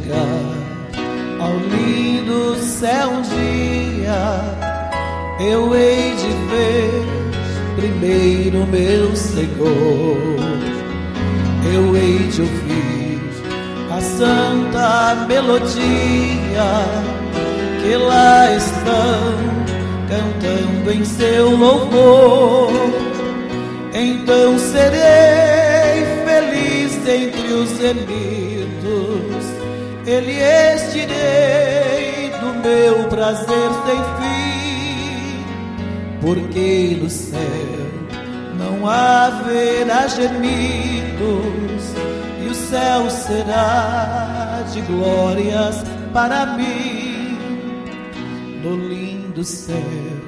chegar ao lindo céu um dia, eu hei de ver primeiro meu Senhor. Eu hei de ouvir a santa melodia que lá estão cantando em seu louvor. Então serei feliz entre os gemidos, ele estirei do meu prazer sem fim, porque no céu não haverá gemidos, e o céu será de glórias para mim. No lindo céu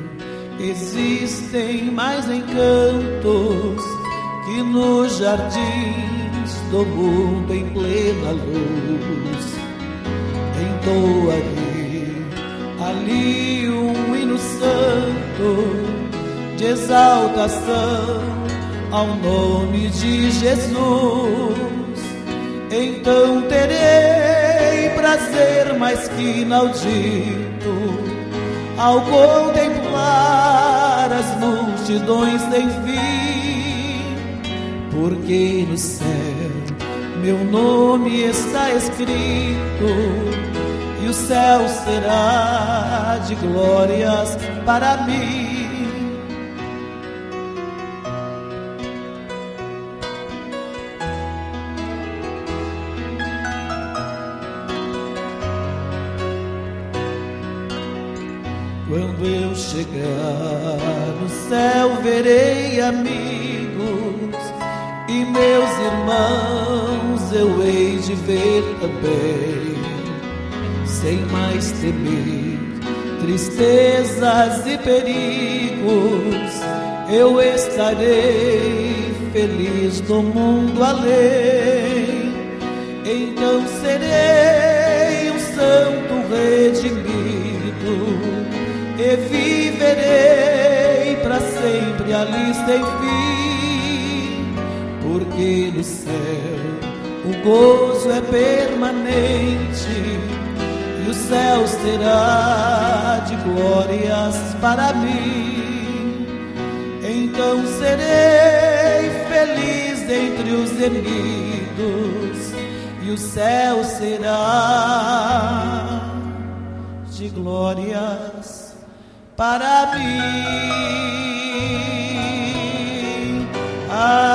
existem mais encantos que nos jardins do mundo em plena luz. Entoarei ali um hino santo de exaltação ao nome de Jesus. Então terei prazer mais que inaudito ao contemplar as multidões sem fim, porque no céu meu nome está escrito, e o céu será de glórias para mim. Quando eu chegar no céu, verei amigos e meus irmãos eu hei de ver também, sem mais temer tristezas e perigos. Eu estarei feliz no mundo além. Então serei um santo redimido e viverei para sempre ali sem fim, porque no céu o gozo é permanente, e o céu será de glórias para mim. Então serei feliz entre os gemidos, e o céu será de glórias para mim.